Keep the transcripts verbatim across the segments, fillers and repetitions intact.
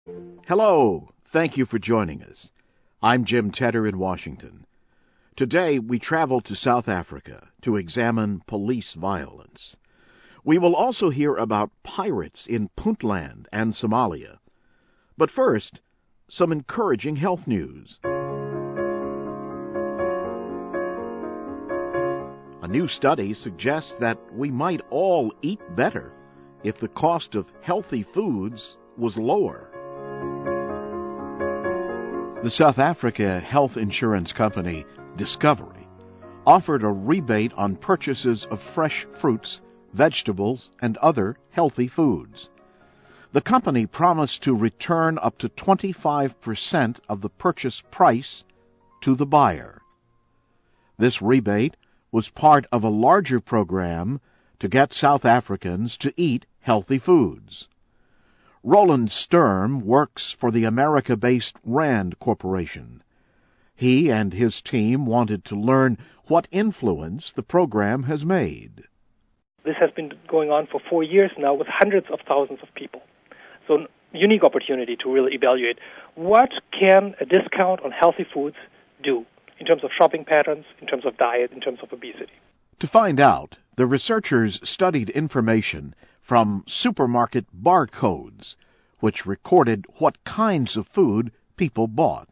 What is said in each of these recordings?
Hello, thank you for joining us. I'm Jim Tedder in Washington. Today we travel to South Africa to examine police violence. We will also hear about pirates in Puntland and Somalia. But first, some encouraging health news. A new study suggests that we might all eat better if the cost of healthy foods was lower. The South Africa health insurance company Discovery offered a rebate on purchases of fresh fruits, vegetables, and other healthy foods. The company promised to return up to twenty-five percent of the purchase price to the buyer. This rebate was part of a larger program to get South Africans to eat healthy foods. Roland Sturm works for the America-based RAND Corporation. He and his team wanted to learn what influence the program has made. This has been going on for four years now with hundreds of thousands of people. So a unique opportunity to really evaluate what can a discount on healthy foods do in terms of shopping patterns, in terms of diet, in terms of obesity. To find out, the researchers studied information from supermarket barcodes, which recorded what kinds of food people bought.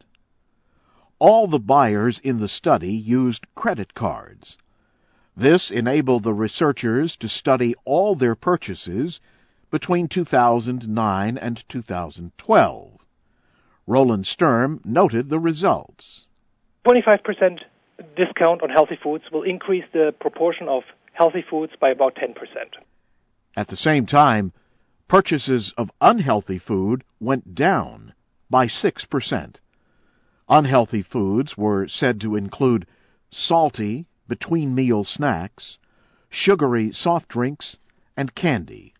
All the buyers in the study used credit cards. This enabled the researchers to study all their purchases between two thousand nine and two thousand twelve. Roland Sturm noted the results. twenty-five percent discount on healthy foods will increase the proportion of healthy foods by about ten percent. At the same time, purchases of unhealthy food went down by six percent. Unhealthy foods were said to include salty, between-meal snacks, sugary soft drinks, and candy.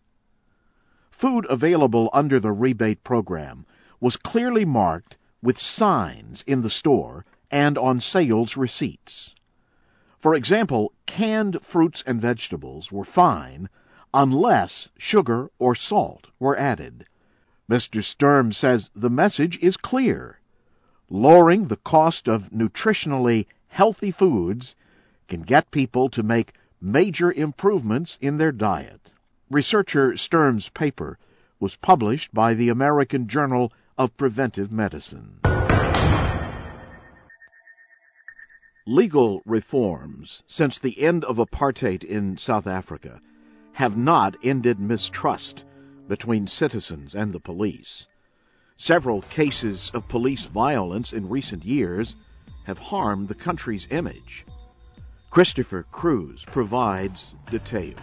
Food available under the rebate program was clearly marked with signs in the store and on sales receipts. For example, canned fruits and vegetables were fine unless sugar or salt were added. Mister Sturm says the message is clear. Lowering the cost of nutritionally healthy foods can get people to make major improvements in their diet. Researcher Sturm's paper was published by the American Journal of Preventive Medicine. Legal reforms since the end of apartheid in South Africa have not ended mistrust between citizens and the police. Several cases of police violence in recent years have harmed the country's image. Christopher Cruz provides details.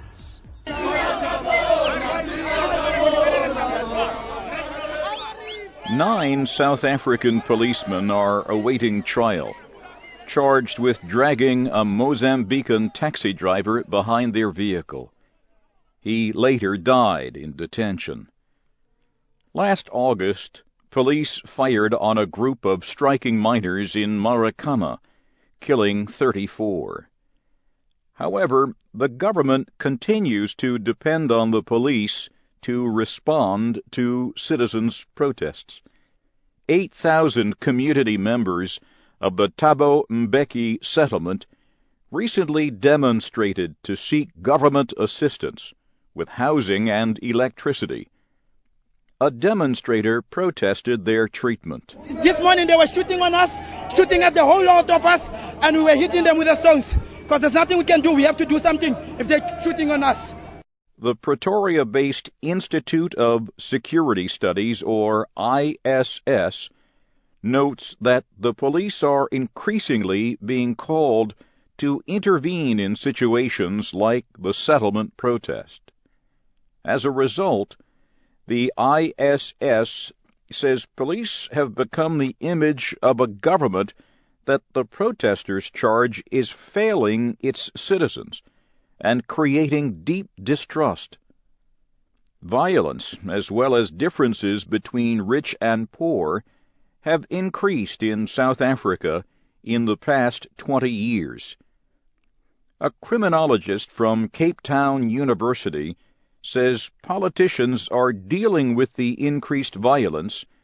Nine South African policemen are awaiting trial, charged with dragging a Mozambican taxi driver behind their vehicle. He later died in detention. Last August, police fired on a group of striking miners in Marikana, killing thirty-four. However, the government continues to depend on the police to respond to citizens' protests. Eight thousand community members of the Thabo Mbeki settlement recently demonstrated to seek government assistance with housing and electricity. A demonstrator protested their treatment. This morning they were shooting on us, shooting at the whole lot of us, and we were hitting them with the stones. Because there's nothing we can do. We have to do something if they're shooting on us. The Pretoria-based Institute of Security Studies, or I S S, notes that the police are increasingly being called to intervene in situations like the settlement protest. As a result, the I S S says police have become the image of a government that the protesters charge is failing its citizens and creating deep distrust. Violence, as well as differences between rich and poor, have increased in South Africa in the past twenty years. A criminologist from Cape Town University says politicians are dealing with the increased violence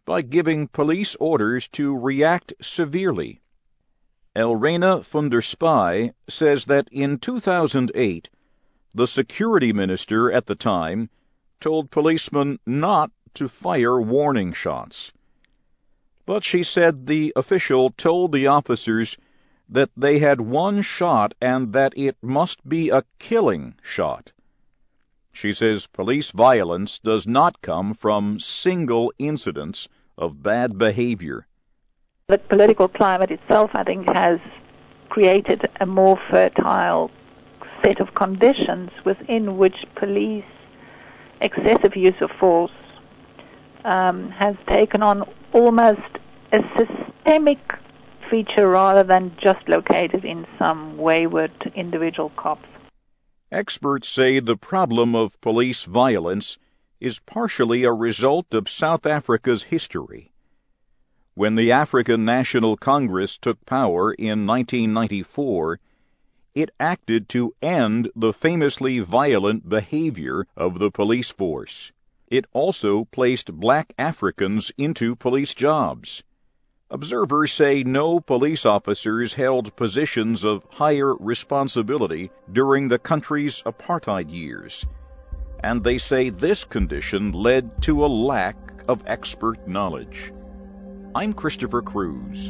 by giving police orders to react severely. Elrena van der Spy says that in two thousand eight, the security minister at the time told policemen not to fire warning shots. But she said the official told the officers that they had one shot and that it must be a killing shot. She says police violence does not come from single incidents of bad behavior. The political climate itself, I think, has created a more fertile set of conditions within which police excessive use of force um, has taken on almost a systemic feature rather than just located in some wayward individual cops. Experts say the problem of police violence is partially a result of South Africa's history. When the African National Congress took power in nineteen ninety-four, it acted to end the famously violent behavior of the police force. It also placed black Africans into police jobs. Observers say no police officers held positions of higher responsibility during the country's apartheid years, and they say this condition led to a lack of expert knowledge. I'm Christopher Cruz.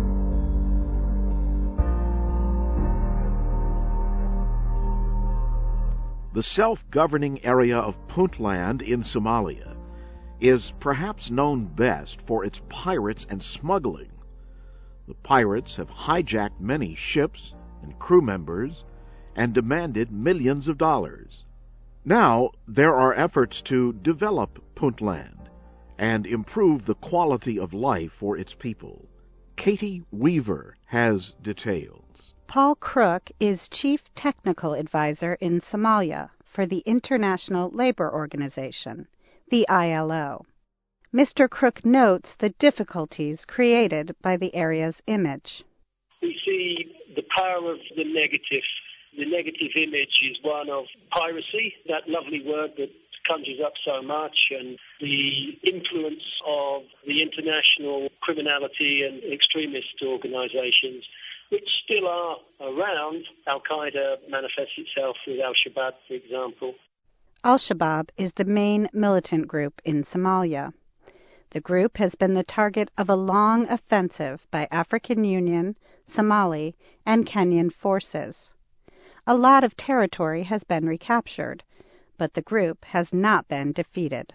The self-governing area of Puntland in Somalia is perhaps known best for its pirates and smuggling. The pirates have hijacked many ships and crew members and demanded millions of dollars. Now there are efforts to develop Puntland and improve the quality of life for its people. Katie Weaver has details. Paul Crook is Chief Technical Advisor in Somalia for the International Labor Organization, the I L O. Mister Crook notes the difficulties created by the area's image. We see the power of the negative. The negative image is one of piracy, that lovely word that conjures up so much, and the influence of the international criminality and extremist organizations, which still are around. Al-Qaeda manifests itself with Al-Shabaab, for example. Al-Shabaab is the main militant group in Somalia. The group has been the target of a long offensive by African Union, Somali, and Kenyan forces. A lot of territory has been recaptured, but the group has not been defeated.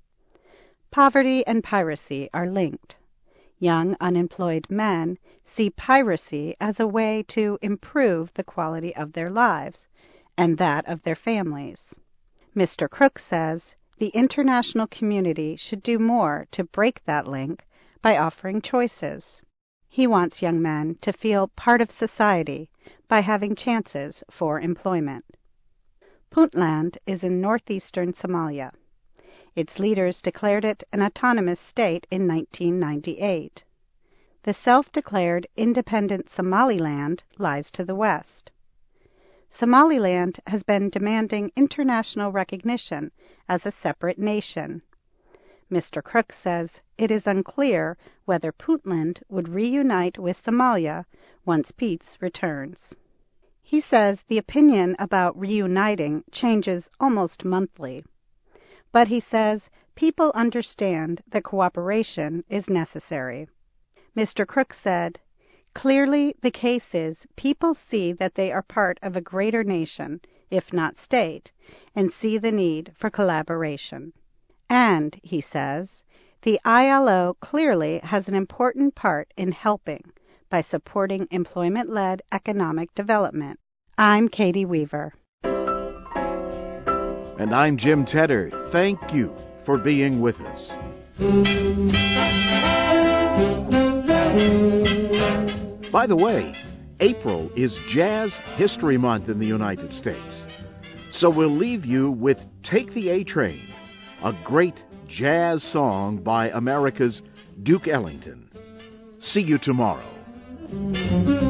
Poverty and piracy are linked. Young unemployed men see piracy as a way to improve the quality of their lives and that of their families. Mister Crook says the international community should do more to break that link by offering choices. He wants young men to feel part of society by having chances for employment. Puntland is in northeastern Somalia. Its leaders declared it an autonomous state in nineteen ninety-eight. The self-declared independent Somaliland lies to the west. Somaliland has been demanding international recognition as a separate nation. Mister Crook says it is unclear whether Puntland would reunite with Somalia once peace returns. He says the opinion about reuniting changes almost monthly. But he says people understand that cooperation is necessary. Mister Crook said, "Clearly the case is people see that they are part of a greater nation, if not state, and see the need for collaboration." And, he says, the I L O clearly has an important part in helping by supporting employment-led economic development. I'm Katie Weaver. And I'm Jim Tedder. Thank you for being with us. By the way, April is Jazz History Month in the United States. So we'll leave you with Take the A-Train, a great jazz song by America's Duke Ellington. See you tomorrow.